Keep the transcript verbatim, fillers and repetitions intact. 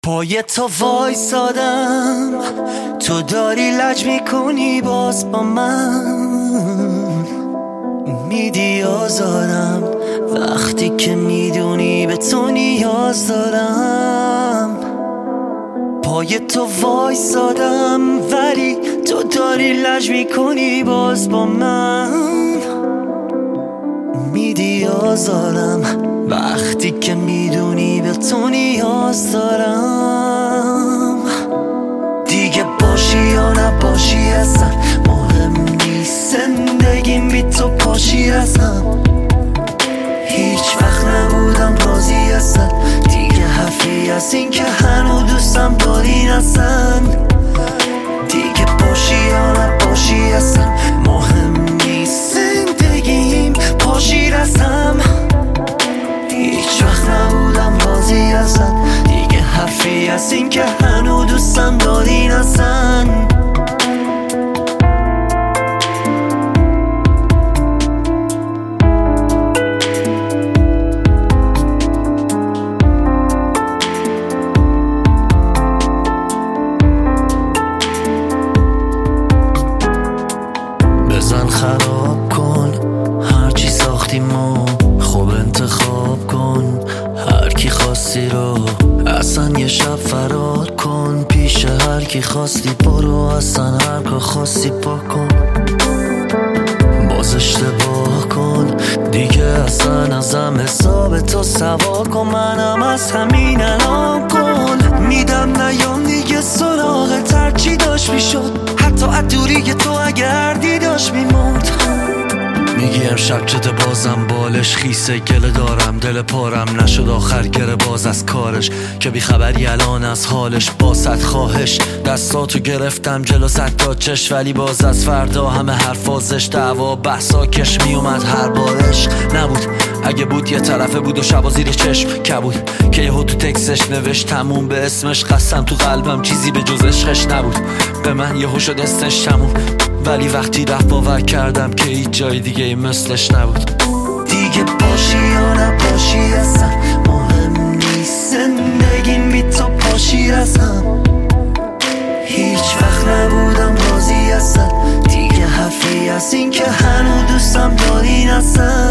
پای تو وایسادم، تو داری لج میکنی باز با من، میدی آزارم وقتی که میدونی به تو نیاز دارم. پای تو وایسادم ولی تو داری لج میکنی باز با من، میدی آزارم وقتی که میدونی به تو نیاز دارم. دیگه باشی یا نباشی اصلا مهم نیست، زندگیم بی تو پاشی هستم. هیچ وقت نبودم راضی اصلا، دیگه حرفی از این که هنو دوستم داری نسن. دیگه باشی یا نباشی اصلا مهم نیست، زندگیم پاشی رسم. هیچ وقت نبودم راضی اصلا، دیگه حرفی از این که هنو دوستم داری نسن. بزن خراب کن هرچی ساختیم و خوب انتخاب کن هر کی خواستی رو، اصلا یه شب فرار کن پیش هر کی خواستی برو، اصلا هر کار خواستی پا کن. باز اشتباه کن دیگه اصلا ازم حساب تو سوا کن، منم از همین الان کن میدم نیام دیگه سراغ ترچی داشت میشد، حتی ادوری که تو اگر دیداش میموند. میگی امشب چته بازم بالش خیسه گله دارم، دل پارم نشد آخر گره باز از کارش، که بیخبری الان از حالش. با صد خواهش دستاتو گرفتم جلو صد تا چش، ولی باز از فردا همه حرفازش دعوا بحثا کش میومد هر بارش. نبود اگه بود یه طرفه بود و شبا زیر چشم کبود، که یهو تو تکسش نوشت تموم به اسمش، قسم تو قلبم چیزی به جز عشقش نبود. به من یهو شد استش تموم، ولی وقتی رفت باور کردم که هیچ جای دیگه ای مثلش نبود. دیگه باشی یا نباشی اصلا مهم نیست، زندگیم بی تو پاشی رسم. هیچ وقت نبودم راضی اصلا، دیگه حرفی از این که هنو دوستم داری نسن.